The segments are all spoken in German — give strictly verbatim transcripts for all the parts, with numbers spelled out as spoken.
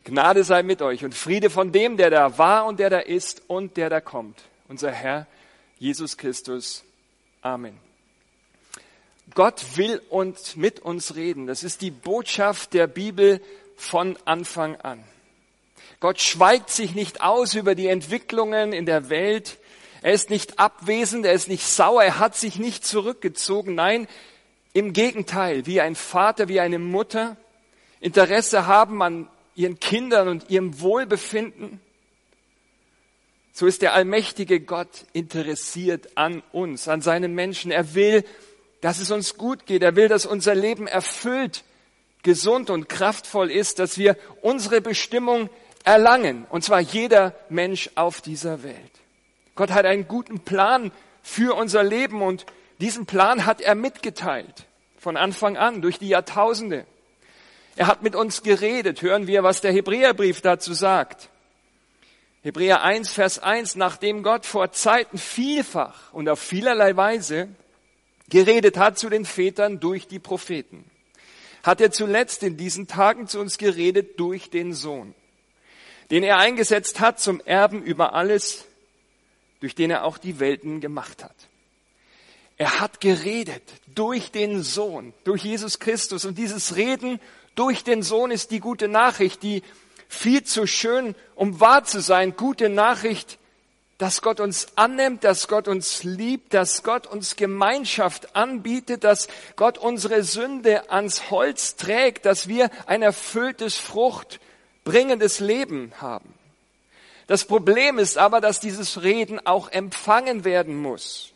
Gnade sei mit euch und Friede von dem, der da war und der da ist und der da kommt. Unser Herr Jesus Christus. Amen. Gott will und mit uns reden. Das ist die Botschaft der Bibel von Anfang an. Gott schweigt sich nicht aus über die Entwicklungen in der Welt. Er ist nicht abwesend, er ist nicht sauer, er hat sich nicht zurückgezogen. Nein, im Gegenteil, wie ein Vater, wie eine Mutter Interesse haben an ihren Kindern und ihrem Wohlbefinden, so ist der allmächtige Gott interessiert an uns, an seinen Menschen. Er will, dass es uns gut geht. Er will, dass unser Leben erfüllt, gesund und kraftvoll ist, dass wir unsere Bestimmung erlangen, und zwar jeder Mensch auf dieser Welt. Gott hat einen guten Plan für unser Leben und diesen Plan hat er mitgeteilt, von Anfang an, durch die Jahrtausende. Er hat mit uns geredet. Hören wir, was der Hebräerbrief dazu sagt. Hebräer eins, Vers eins, nachdem Gott vor Zeiten vielfach und auf vielerlei Weise geredet hat zu den Vätern durch die Propheten, hat er zuletzt in diesen Tagen zu uns geredet durch den Sohn, den er eingesetzt hat zum Erben über alles, durch den er auch die Welten gemacht hat. Er hat geredet durch den Sohn, durch Jesus Christus. Und dieses Reden durch den Sohn ist die gute Nachricht, die viel zu schön, um wahr zu sein, gute Nachricht, dass Gott uns annimmt, dass Gott uns liebt, dass Gott uns Gemeinschaft anbietet, dass Gott unsere Sünde ans Holz trägt, dass wir ein erfülltes, fruchtbringendes Leben haben. Das Problem ist aber, dass dieses Reden auch empfangen werden muss.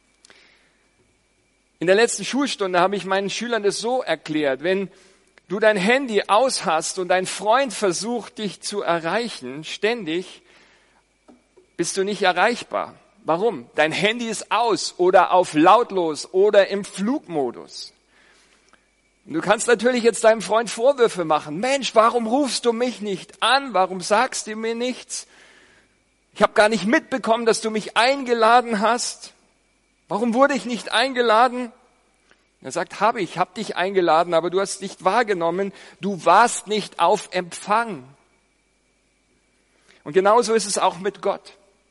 In der letzten Schulstunde habe ich meinen Schülern das so erklärt: Wenn du dein Handy aus hast und dein Freund versucht, dich zu erreichen, ständig, bist du nicht erreichbar. Warum? Dein Handy ist aus oder auf lautlos oder im Flugmodus. Und du kannst natürlich jetzt deinem Freund Vorwürfe machen. Mensch, warum rufst du mich nicht an? Warum sagst du mir nichts? Ich habe gar nicht mitbekommen, dass du mich eingeladen hast. Warum wurde ich nicht eingeladen? Er sagt, habe ich, habe dich eingeladen, aber du hast nicht wahrgenommen. Du warst nicht auf Empfang. Und genauso ist es auch mit Gott.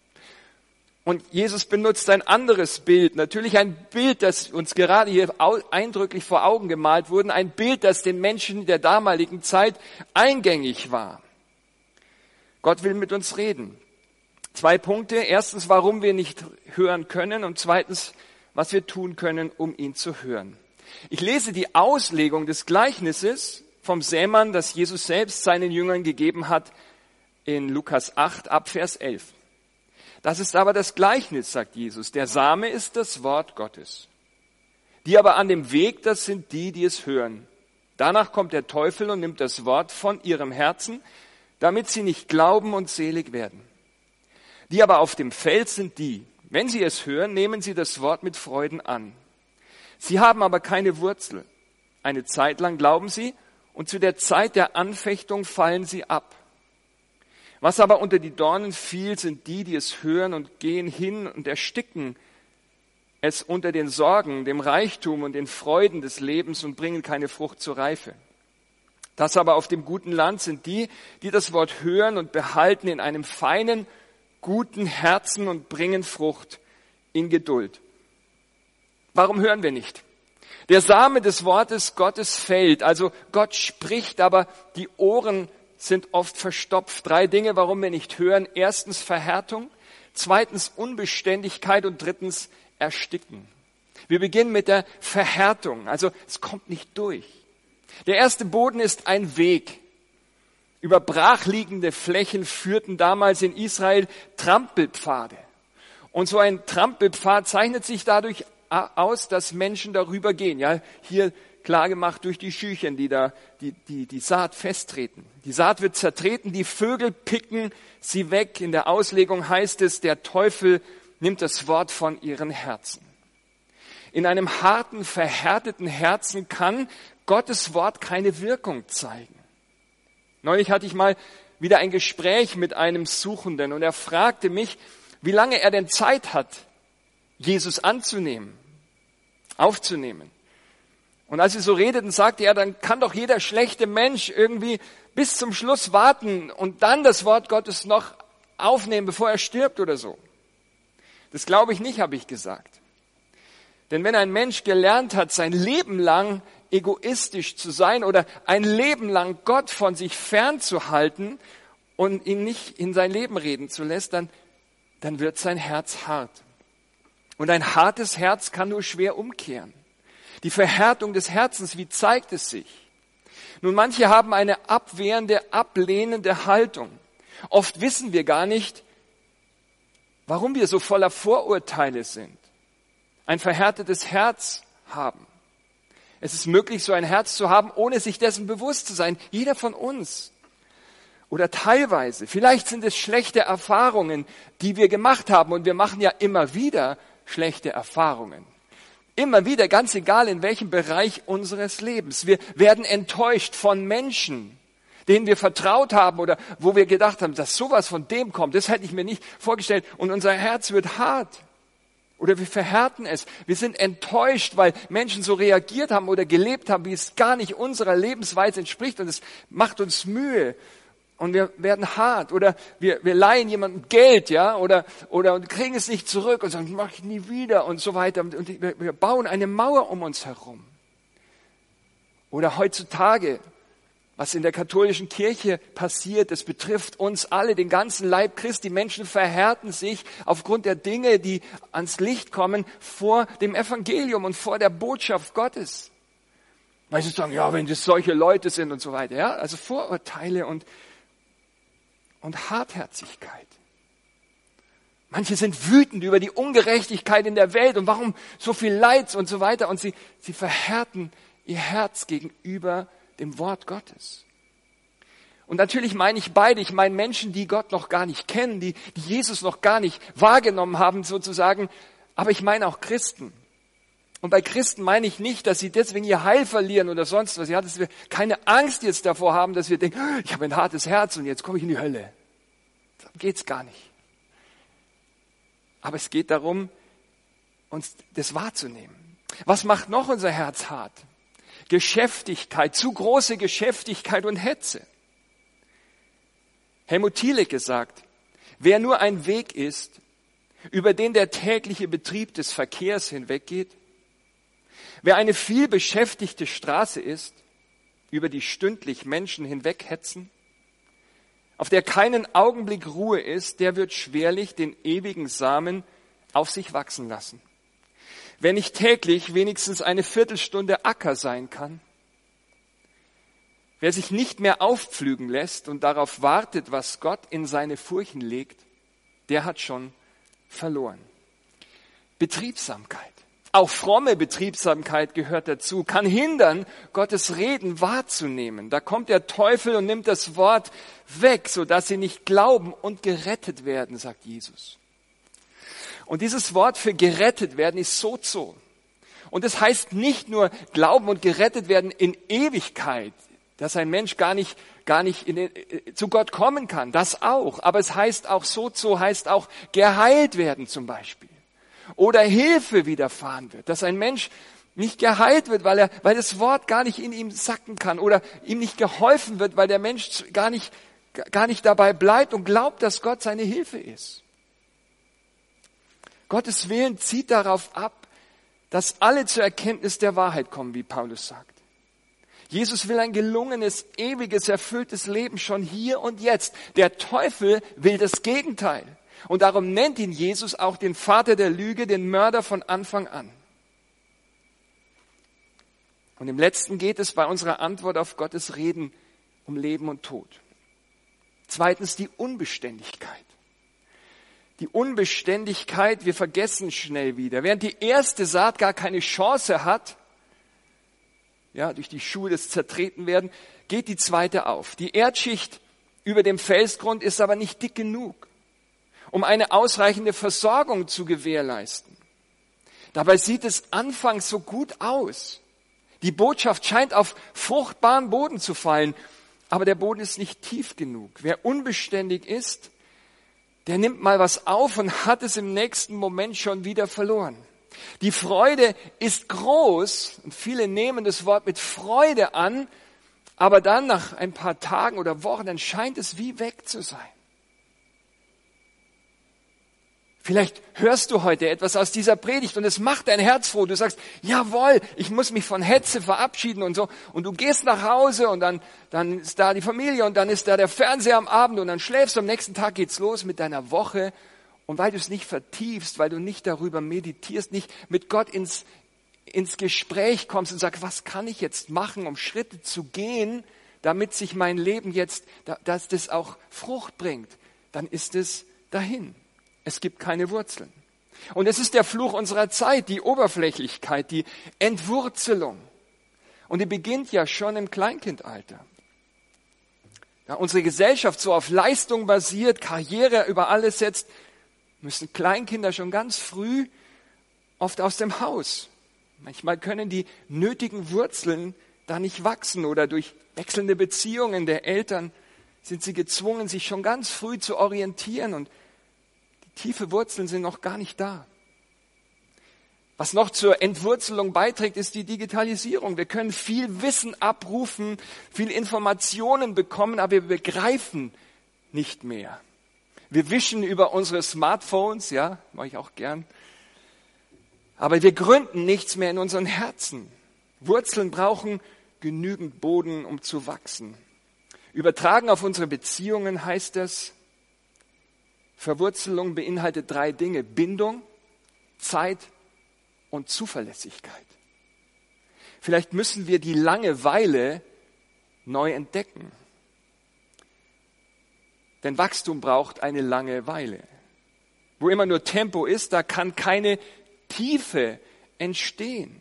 Und Jesus benutzt ein anderes Bild, natürlich ein Bild, das uns gerade hier eindrücklich vor Augen gemalt wurde, ein Bild, das den Menschen der damaligen Zeit eingängig war. Gott will mit uns reden. Zwei Punkte. Erstens, warum wir nicht hören können, und zweitens, was wir tun können, um ihn zu hören. Ich lese die Auslegung des Gleichnisses vom Sämann, das Jesus selbst seinen Jüngern gegeben hat, in Lukas acht, ab Vers elf. Das ist aber das Gleichnis, sagt Jesus. Der Same ist das Wort Gottes. Die aber an dem Weg, das sind die, die es hören. Danach kommt der Teufel und nimmt das Wort von ihrem Herzen, damit sie nicht glauben und selig werden. Die aber auf dem Feld sind die, wenn sie es hören, nehmen sie das Wort mit Freuden an. Sie haben aber keine Wurzel. Eine Zeit lang glauben sie und zu der Zeit der Anfechtung fallen sie ab. Was aber unter die Dornen fiel, sind die, die es hören und gehen hin und ersticken es unter den Sorgen, dem Reichtum und den Freuden des Lebens und bringen keine Frucht zur Reife. Das aber auf dem guten Land sind die, die das Wort hören und behalten in einem feinen, guten Herzen und bringen Frucht in Geduld. Warum hören wir nicht? Der Same des Wortes Gottes fällt, also Gott spricht, aber die Ohren sind oft verstopft. Drei Dinge, warum wir nicht hören. Erstens Verhärtung, zweitens Unbeständigkeit und drittens Ersticken. Wir beginnen mit der Verhärtung, also es kommt nicht durch. Der erste Boden ist ein Weg. Über brachliegende Flächen führten damals in Israel Trampelpfade. Und so ein Trampelpfad zeichnet sich dadurch aus, dass Menschen darüber gehen. Ja, hier klar gemacht durch die Schüchen, die da die, die, die Saat festtreten. Die Saat wird zertreten, die Vögel picken sie weg. In der Auslegung heißt es, der Teufel nimmt das Wort von ihren Herzen. In einem harten, verhärteten Herzen kann Gottes Wort keine Wirkung zeigen. Neulich hatte ich mal wieder ein Gespräch mit einem Suchenden und er fragte mich, wie lange er denn Zeit hat, Jesus anzunehmen, aufzunehmen. Und als sie so redeten, sagte er, dann kann doch jeder schlechte Mensch irgendwie bis zum Schluss warten und dann das Wort Gottes noch aufnehmen, bevor er stirbt oder so. Das glaube ich nicht, habe ich gesagt. Denn wenn ein Mensch gelernt hat, sein Leben lang egoistisch zu sein oder ein Leben lang Gott von sich fernzuhalten und ihn nicht in sein Leben reden zu lassen, dann, dann wird sein Herz hart. Und ein hartes Herz kann nur schwer umkehren. Die Verhärtung des Herzens, wie zeigt es sich? Nun, manche haben eine abwehrende, ablehnende Haltung. Oft wissen wir gar nicht, warum wir so voller Vorurteile sind. Ein verhärtetes Herz haben. Es ist möglich, so ein Herz zu haben, ohne sich dessen bewusst zu sein. Jeder von uns. Oder teilweise. Vielleicht sind es schlechte Erfahrungen, die wir gemacht haben. Und wir machen ja immer wieder schlechte Erfahrungen. Immer wieder, ganz egal in welchem Bereich unseres Lebens. Wir werden enttäuscht von Menschen, denen wir vertraut haben oder wo wir gedacht haben, dass sowas von dem kommt. Das hätte ich mir nicht vorgestellt. Und unser Herz wird hart. Oder wir verhärten es. Wir sind enttäuscht, weil Menschen so reagiert haben oder gelebt haben, wie es gar nicht unserer Lebensweise entspricht. Und es macht uns Mühe. Und wir werden hart. Oder wir, wir leihen jemandem Geld, ja, oder, oder und kriegen es nicht zurück und sagen, mach ich nie wieder und so weiter. Und wir, wir bauen eine Mauer um uns herum. Oder heutzutage, was in der katholischen Kirche passiert, das betrifft uns alle, den ganzen Leib Christi. Die Menschen verhärten sich aufgrund der Dinge, die ans Licht kommen, vor dem Evangelium und vor der Botschaft Gottes. Weil sie sagen, ja, wenn das solche Leute sind und so weiter. Ja, also Vorurteile und, und Hartherzigkeit. Manche sind wütend über die Ungerechtigkeit in der Welt und warum so viel Leid und so weiter. Und sie, sie verhärten ihr Herz gegenüber dem Wort Gottes. Und natürlich meine ich beide. Ich meine Menschen, die Gott noch gar nicht kennen, die, die Jesus noch gar nicht wahrgenommen haben sozusagen. Aber ich meine auch Christen. Und bei Christen meine ich nicht, dass sie deswegen ihr Heil verlieren oder sonst was. Ja, dass wir keine Angst jetzt davor haben, dass wir denken, ich habe ein hartes Herz und jetzt komme ich in die Hölle. Darum geht's gar nicht. Aber es geht darum, uns das wahrzunehmen. Was macht noch unser Herz hart? Geschäftigkeit, zu große Geschäftigkeit und Hetze. Helmut Thielicke sagt, wer nur ein Weg ist, über den der tägliche Betrieb des Verkehrs hinweggeht, wer eine viel beschäftigte Straße ist, über die stündlich Menschen hinweghetzen, auf der keinen Augenblick Ruhe ist, der wird schwerlich den ewigen Samen auf sich wachsen lassen. Wenn nicht täglich wenigstens eine Viertelstunde Acker sein kann. Wer sich nicht mehr aufpflügen lässt und darauf wartet, was Gott in seine Furchen legt, der hat schon verloren. Betriebsamkeit, auch fromme Betriebsamkeit gehört dazu, kann hindern, Gottes Reden wahrzunehmen. Da kommt der Teufel und nimmt das Wort weg, sodass sie nicht glauben und gerettet werden, sagt Jesus. Und dieses Wort für gerettet werden ist sozo. Und das heißt nicht nur glauben und gerettet werden in Ewigkeit, dass ein Mensch gar nicht, gar nicht in den, zu Gott kommen kann. Das auch. Aber es heißt auch sozo, heißt auch geheilt werden zum Beispiel. Oder Hilfe widerfahren wird. Dass ein Mensch nicht geheilt wird, weil er, weil das Wort gar nicht in ihm sacken kann. Oder ihm nicht geholfen wird, weil der Mensch gar nicht, gar nicht dabei bleibt und glaubt, dass Gott seine Hilfe ist. Gottes Willen zieht darauf ab, dass alle zur Erkenntnis der Wahrheit kommen, wie Paulus sagt. Jesus will ein gelungenes, ewiges, erfülltes Leben schon hier und jetzt. Der Teufel will das Gegenteil. Und darum nennt ihn Jesus auch den Vater der Lüge, den Mörder von Anfang an. Und im Letzten geht es bei unserer Antwort auf Gottes Reden um Leben und Tod. Zweitens die Unbeständigkeit. Die Unbeständigkeit, wir vergessen schnell wieder. Während die erste Saat gar keine Chance hat, ja, durch die Schuhe des Zertretenwerden, geht die zweite auf. Die Erdschicht über dem Felsgrund ist aber nicht dick genug, um eine ausreichende Versorgung zu gewährleisten. Dabei sieht es anfangs so gut aus. Die Botschaft scheint auf fruchtbaren Boden zu fallen, aber der Boden ist nicht tief genug. Wer unbeständig ist, der nimmt mal was auf und hat es im nächsten Moment schon wieder verloren. Die Freude ist groß und viele nehmen das Wort mit Freude an, aber dann nach ein paar Tagen oder Wochen, dann scheint es wie weg zu sein. Vielleicht hörst du heute etwas aus dieser Predigt und es macht dein Herz froh. Du sagst, jawohl, ich muss mich von Hetze verabschieden und so. Und du gehst nach Hause und dann, dann ist da die Familie und dann ist da der Fernseher am Abend und dann schläfst du. Am nächsten Tag geht's los mit deiner Woche. Und weil du es nicht vertiefst, weil du nicht darüber meditierst, nicht mit Gott ins, ins Gespräch kommst und sagst, was kann ich jetzt machen, um Schritte zu gehen, damit sich mein Leben jetzt, dass das auch Frucht bringt, dann ist es dahin. Es gibt keine Wurzeln. Und es ist der Fluch unserer Zeit, die Oberflächlichkeit, die Entwurzelung. Und die beginnt ja schon im Kleinkindalter. Da unsere Gesellschaft so auf Leistung basiert, Karriere über alles setzt, müssen Kleinkinder schon ganz früh oft aus dem Haus. Manchmal können die nötigen Wurzeln da nicht wachsen oder durch wechselnde Beziehungen der Eltern sind sie gezwungen, sich schon ganz früh zu orientieren und tiefe Wurzeln sind noch gar nicht da. Was noch zur Entwurzelung beiträgt, ist die Digitalisierung. Wir können viel Wissen abrufen, viel Informationen bekommen, aber wir begreifen nicht mehr. Wir wischen über unsere Smartphones, ja, mache ich auch gern. Aber wir gründen nichts mehr in unseren Herzen. Wurzeln brauchen genügend Boden, um zu wachsen. Übertragen auf unsere Beziehungen heißt das, Verwurzelung beinhaltet drei Dinge: Bindung, Zeit und Zuverlässigkeit. Vielleicht müssen wir die Langeweile neu entdecken. Denn Wachstum braucht eine Langeweile. Wo immer nur Tempo ist, da kann keine Tiefe entstehen.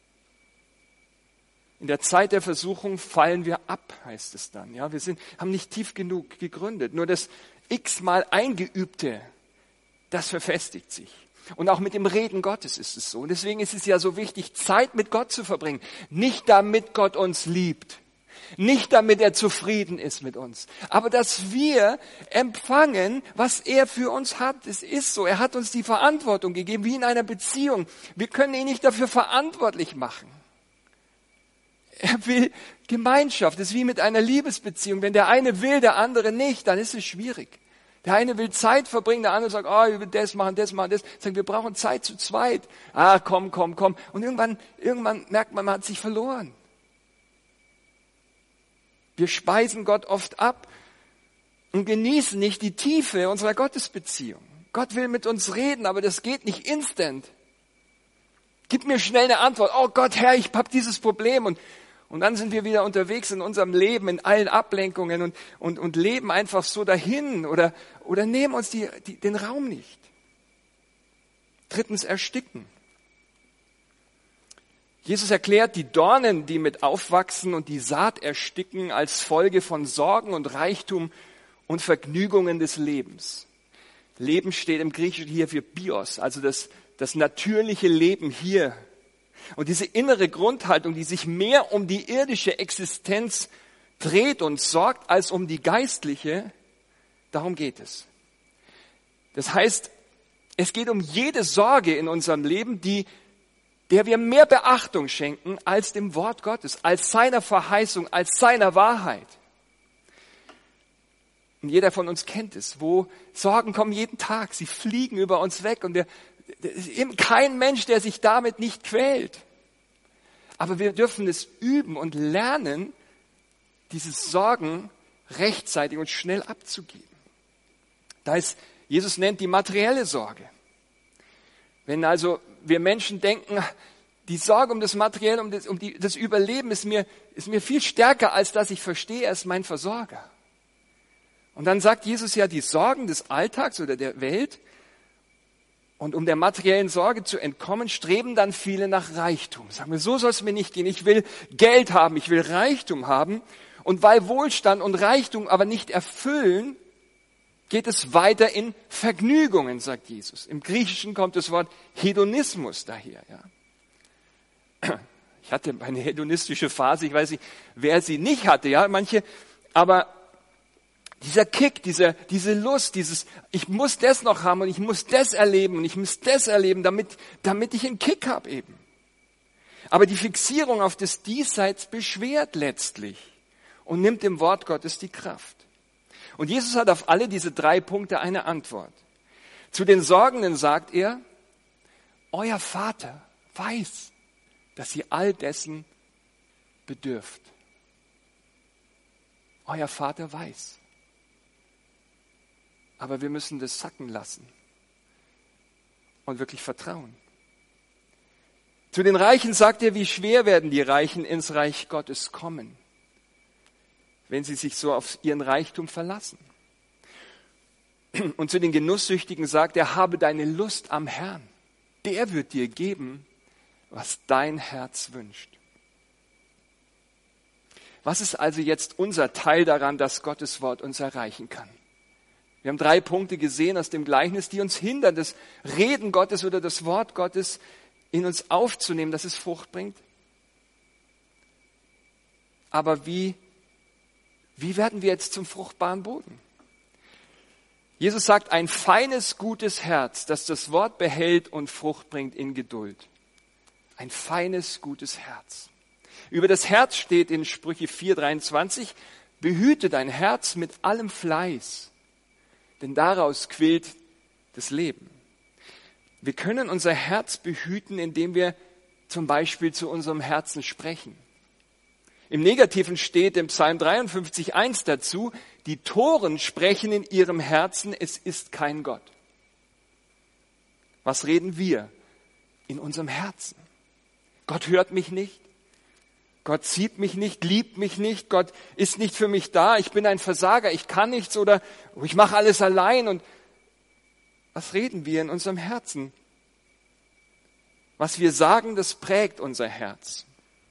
In der Zeit der Versuchung fallen wir ab, heißt es dann. Ja, wir sind, haben nicht tief genug gegründet. Nur das x-mal Eingeübte, das verfestigt sich. Und auch mit dem Reden Gottes ist es so. Und deswegen ist es ja so wichtig, Zeit mit Gott zu verbringen. Nicht damit Gott uns liebt. Nicht damit er zufrieden ist mit uns. Aber dass wir empfangen, was er für uns hat. Es ist so. Er hat uns die Verantwortung gegeben, wie in einer Beziehung. Wir können ihn nicht dafür verantwortlich machen. Er will Gemeinschaft. Das ist wie mit einer Liebesbeziehung. Wenn der eine will, der andere nicht, dann ist es schwierig. Der eine will Zeit verbringen, der andere sagt, oh, ich will das machen, das machen, das. Sagen, wir brauchen Zeit zu zweit. Ah, komm, komm, komm. Und irgendwann, irgendwann merkt man, man hat sich verloren. Wir speisen Gott oft ab und genießen nicht die Tiefe unserer Gottesbeziehung. Gott will mit uns reden, aber das geht nicht instant. Gib mir schnell eine Antwort. Oh Gott, Herr, ich hab dieses Problem. Und, und dann sind wir wieder unterwegs in unserem Leben, in allen Ablenkungen und, und, und leben einfach so dahin oder, oder nehmen uns die, die, den Raum nicht. Drittens, ersticken. Jesus erklärt die Dornen, die mit aufwachsen und die Saat ersticken, als Folge von Sorgen und Reichtum und Vergnügungen des Lebens. Leben steht im Griechischen hier für Bios, also das, das natürliche Leben hier. Und diese innere Grundhaltung, die sich mehr um die irdische Existenz dreht und sorgt, als um die geistliche, darum geht es. Das heißt, es geht um jede Sorge in unserem Leben, die der wir mehr Beachtung schenken als dem Wort Gottes, als seiner Verheißung, als seiner Wahrheit. Und jeder von uns kennt es, wo Sorgen kommen jeden Tag, sie fliegen über uns weg und der, der ist eben kein Mensch, der sich damit nicht quält. Aber wir dürfen es üben und lernen, diese Sorgen rechtzeitig und schnell abzugeben. Da ist, Jesus nennt die materielle Sorge. Wenn also wir Menschen denken, die Sorge um das Materielle, um das, um die, das Überleben ist mir, ist mir viel stärker, als dass ich verstehe, er ist mein Versorger. Und dann sagt Jesus ja, die Sorgen des Alltags oder der Welt, und um der materiellen Sorge zu entkommen, streben dann viele nach Reichtum. Sagen wir, so soll es mir nicht gehen. Ich will Geld haben, ich will Reichtum haben. Und weil Wohlstand und Reichtum aber nicht erfüllen, geht es weiter in Vergnügungen, sagt Jesus. Im Griechischen kommt das Wort Hedonismus daher. Ja. Ich hatte eine hedonistische Phase, ich weiß nicht, wer sie nicht hatte, ja, manche, aber Dieser Kick, dieser, diese Lust, dieses, ich muss das noch haben und ich muss das erleben und ich muss das erleben, damit, damit ich einen Kick habe eben. Aber die Fixierung auf das Diesseits beschwert letztlich und nimmt dem Wort Gottes die Kraft. Und Jesus hat auf alle diese drei Punkte eine Antwort. Zu den Sorgenden sagt er, euer Vater weiß, dass ihr all dessen bedürft. Euer Vater weiß. Aber wir müssen das sacken lassen und wirklich vertrauen. Zu den Reichen sagt er, wie schwer werden die Reichen ins Reich Gottes kommen, wenn sie sich so auf ihren Reichtum verlassen. Und zu den Genusssüchtigen sagt er, habe deine Lust am Herrn. Der wird dir geben, was dein Herz wünscht. Was ist also jetzt unser Teil daran, dass Gottes Wort uns erreichen kann? Wir haben drei Punkte gesehen aus dem Gleichnis, die uns hindern, das Reden Gottes oder das Wort Gottes in uns aufzunehmen, dass es Frucht bringt. Aber wie, wie werden wir jetzt zum fruchtbaren Boden? Jesus sagt, ein feines, gutes Herz, das das Wort behält und Frucht bringt in Geduld. Ein feines, gutes Herz. Über das Herz steht in Sprüche vier dreiundzwanzig, behüte dein Herz mit allem Fleiß, denn daraus quillt das Leben. Wir können unser Herz behüten, indem wir zum Beispiel zu unserem Herzen sprechen. Im Negativen steht im Psalm dreiundfünfzig eins dazu, die Toren sprechen in ihrem Herzen, es ist kein Gott. Was reden wir? In unserem Herzen. Gott hört mich nicht. Gott sieht mich nicht, liebt mich nicht. Gott ist nicht für mich da. Ich bin ein Versager. Ich kann nichts oder ich mache alles allein. Und was reden wir in unserem Herzen? Was wir sagen, das prägt unser Herz.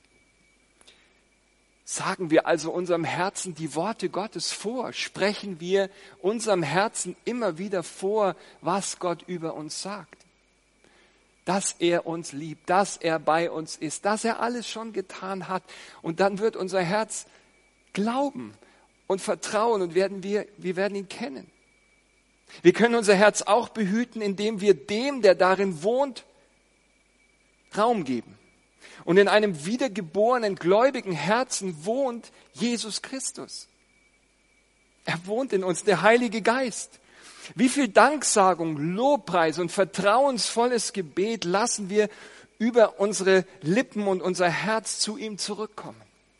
Sagen wir also unserem Herzen die Worte Gottes vor? Sprechen wir unserem Herzen immer wieder vor, was Gott über uns sagt? Dass er uns liebt, dass er bei uns ist, dass er alles schon getan hat. Und dann wird unser Herz glauben und vertrauen und werden wir, wir werden ihn kennen. Wir können unser Herz auch behüten, indem wir dem, der darin wohnt, Raum geben. Und in einem wiedergeborenen, gläubigen Herzen wohnt Jesus Christus. Er wohnt in uns, der Heilige Geist. Wie viel Danksagung, Lobpreis und vertrauensvolles Gebet lassen wir über unsere Lippen und unser Herz zu ihm zurückkommen.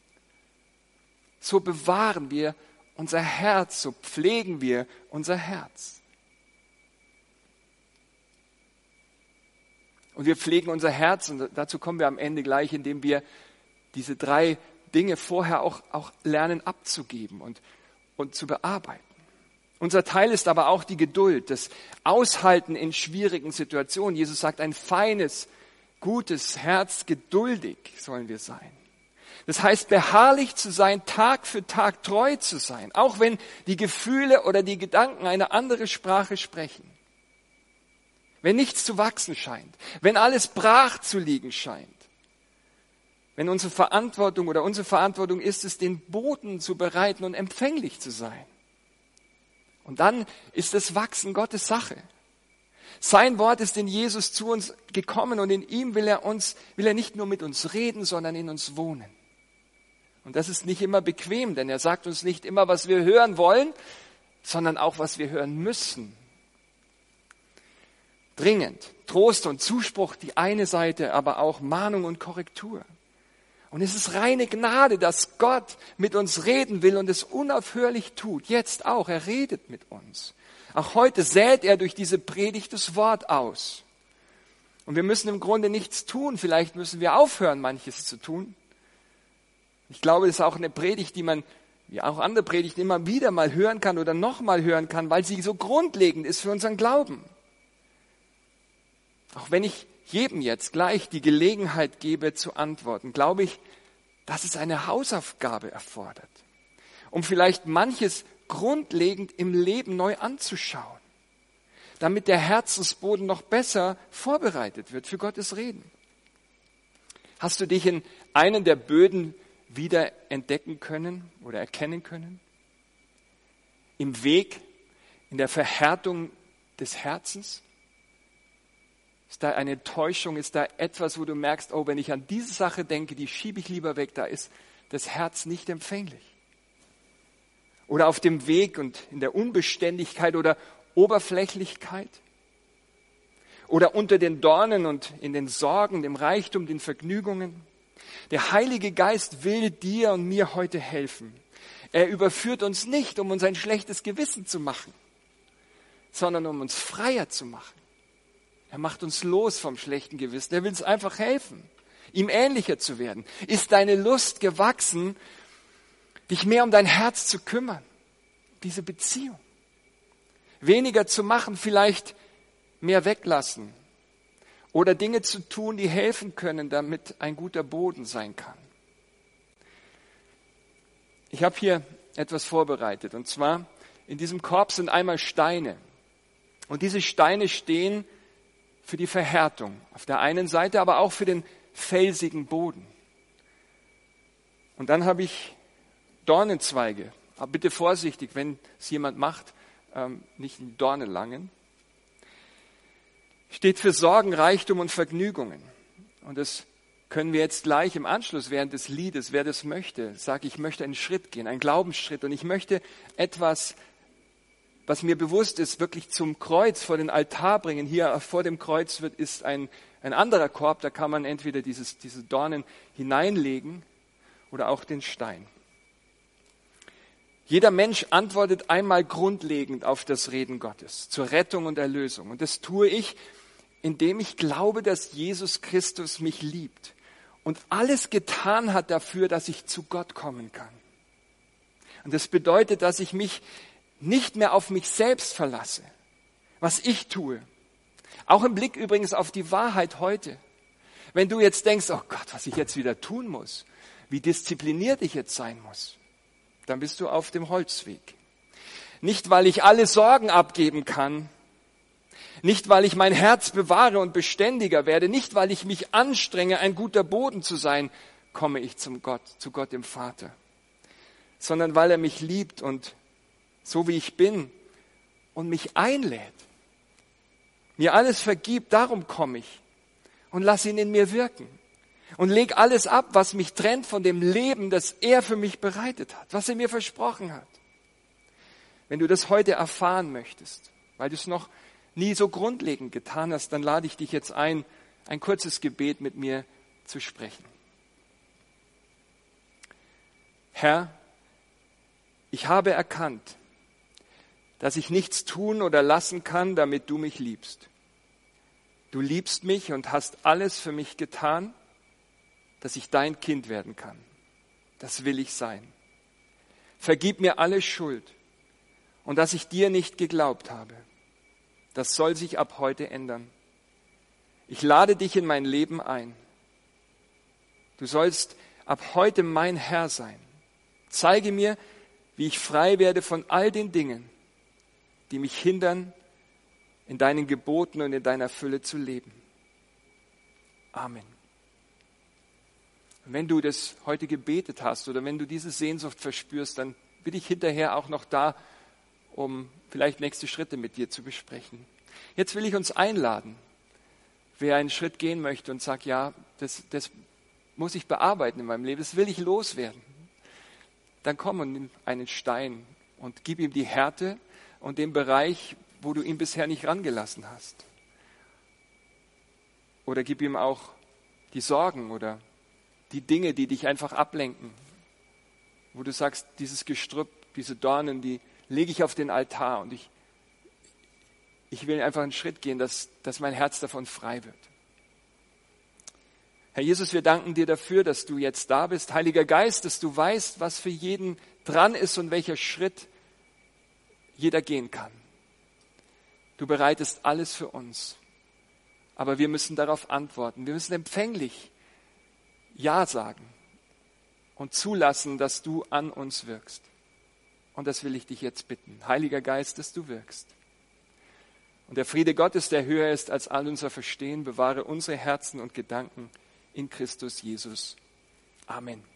So bewahren wir unser Herz, so pflegen wir unser Herz. Und wir pflegen unser Herz, und dazu kommen wir am Ende gleich, indem wir diese drei Dinge vorher auch, auch lernen abzugeben und, und zu bearbeiten. Unser Teil ist aber auch die Geduld, das Aushalten in schwierigen Situationen. Jesus sagt, ein feines, gutes Herz, geduldig sollen wir sein. Das heißt, beharrlich zu sein, Tag für Tag treu zu sein, auch wenn die Gefühle oder die Gedanken eine andere Sprache sprechen. Wenn nichts zu wachsen scheint, wenn alles brach zu liegen scheint, wenn unsere Verantwortung oder unsere Verantwortung ist es, den Boden zu bereiten und empfänglich zu sein. Und dann ist das Wachsen Gottes Sache. Sein Wort ist in Jesus zu uns gekommen und in ihm will er uns, will er nicht nur mit uns reden, sondern in uns wohnen. Und das ist nicht immer bequem, denn er sagt uns nicht immer, was wir hören wollen, sondern auch, was wir hören müssen. Dringend, Trost und Zuspruch die eine Seite, aber auch Mahnung und Korrektur. Und es ist reine Gnade, dass Gott mit uns reden will und es unaufhörlich tut. Jetzt auch, er redet mit uns. Auch heute sät er durch diese Predigt das Wort aus. Und wir müssen im Grunde nichts tun. Vielleicht müssen wir aufhören, manches zu tun. Ich glaube, das ist auch eine Predigt, die man, wie auch andere Predigten, immer wieder mal hören kann oder nochmal hören kann, weil sie so grundlegend ist für unseren Glauben. Auch wenn ich jedem jetzt gleich die Gelegenheit gebe zu antworten, glaube ich, dass es eine Hausaufgabe erfordert, um vielleicht manches grundlegend im Leben neu anzuschauen, damit der Herzensboden noch besser vorbereitet wird für Gottes Reden. Hast du dich in einen der Böden wieder entdecken können oder erkennen können? im Weg, in der Verhärtung des Herzens? Ist da eine Täuschung? Ist da etwas, wo du merkst, oh, wenn ich an diese Sache denke, die schiebe ich lieber weg, da ist das Herz nicht empfänglich? Oder auf dem Weg und in der Unbeständigkeit oder Oberflächlichkeit? Oder unter den Dornen und in den Sorgen, dem Reichtum, den Vergnügungen? Der Heilige Geist will dir und mir heute helfen. Er überführt uns nicht, um uns ein schlechtes Gewissen zu machen, sondern um uns freier zu machen. Er macht uns los vom schlechten Gewissen. Er will uns einfach helfen, ihm ähnlicher zu werden. Ist deine Lust gewachsen, dich mehr um dein Herz zu kümmern? Diese Beziehung. Weniger zu machen, vielleicht mehr weglassen. Oder Dinge zu tun, die helfen können, damit ein guter Boden sein kann. Ich habe hier etwas vorbereitet. Und zwar, in diesem Korb sind einmal Steine. Und diese Steine stehen für die Verhärtung auf der einen Seite, aber auch für den felsigen Boden. Und dann habe ich Dornenzweige. Aber bitte vorsichtig, wenn es jemand macht, ähm, nicht in Dornen langen. Steht für Sorgen, Reichtum und Vergnügungen. Und das können wir jetzt gleich im Anschluss während des Liedes, wer das möchte, sage ich möchte einen Schritt gehen, einen Glaubensschritt. Und ich möchte etwas, was mir bewusst ist, wirklich zum Kreuz, vor den Altar bringen. Hier vor dem Kreuz wird, ist ein, ein anderer Korb, da kann man entweder dieses, diese Dornen hineinlegen oder auch den Stein. Jeder Mensch antwortet einmal grundlegend auf das Reden Gottes, zur Rettung und Erlösung. Und das tue ich, indem ich glaube, dass Jesus Christus mich liebt und alles getan hat dafür, dass ich zu Gott kommen kann. Und das bedeutet, dass ich mich nicht mehr auf mich selbst verlasse, was ich tue. Auch im Blick übrigens auf die Wahrheit heute. Wenn du jetzt denkst, oh Gott, was ich jetzt wieder tun muss, wie diszipliniert ich jetzt sein muss, dann bist du auf dem Holzweg. Nicht, weil ich alle Sorgen abgeben kann, nicht, weil ich mein Herz bewahre und beständiger werde, nicht, weil ich mich anstrenge, ein guter Boden zu sein, komme ich zum Gott, zu Gott dem Vater, sondern weil er mich liebt und so wie ich bin und mich einlädt, mir alles vergibt, darum komme ich und lass ihn in mir wirken und leg alles ab, was mich trennt von dem Leben, das er für mich bereitet hat, was er mir versprochen hat. Wenn du das heute erfahren möchtest, weil du es noch nie so grundlegend getan hast, dann lade ich dich jetzt ein, ein kurzes Gebet mit mir zu sprechen. Herr, ich habe erkannt, dass ich nichts tun oder lassen kann, damit du mich liebst. Du liebst mich und hast alles für mich getan, dass ich dein Kind werden kann. Das will ich sein. Vergib mir alle Schuld und dass ich dir nicht geglaubt habe. Das soll sich ab heute ändern. Ich lade dich in mein Leben ein. Du sollst ab heute mein Herr sein. Zeige mir, wie ich frei werde von all den Dingen, die mich hindern, in deinen Geboten und in deiner Fülle zu leben. Amen. Und wenn du das heute gebetet hast oder wenn du diese Sehnsucht verspürst, dann bin ich hinterher auch noch da, um vielleicht nächste Schritte mit dir zu besprechen. Jetzt will ich uns einladen, wer einen Schritt gehen möchte und sagt, ja, das, das muss ich bearbeiten in meinem Leben, das will ich loswerden. Dann komm und nimm einen Stein und gib ihm die Härte und den Bereich, wo du ihn bisher nicht rangelassen hast. Oder gib ihm auch die Sorgen oder die Dinge, die dich einfach ablenken. Wo du sagst, dieses Gestrüpp, diese Dornen, die lege ich auf den Altar und ich, ich will einfach einen Schritt gehen, dass, dass mein Herz davon frei wird. Herr Jesus, wir danken dir dafür, dass du jetzt da bist. Heiliger Geist, dass du weißt, was für jeden dran ist und welcher Schritt jeder gehen kann. Du bereitest alles für uns. Aber wir müssen darauf antworten. Wir müssen empfänglich Ja sagen und zulassen, dass du an uns wirkst. Und das will ich dich jetzt bitten. Heiliger Geist, dass du wirkst. Und der Friede Gottes, der höher ist als all unser Verstehen, bewahre unsere Herzen und Gedanken in Christus Jesus. Amen.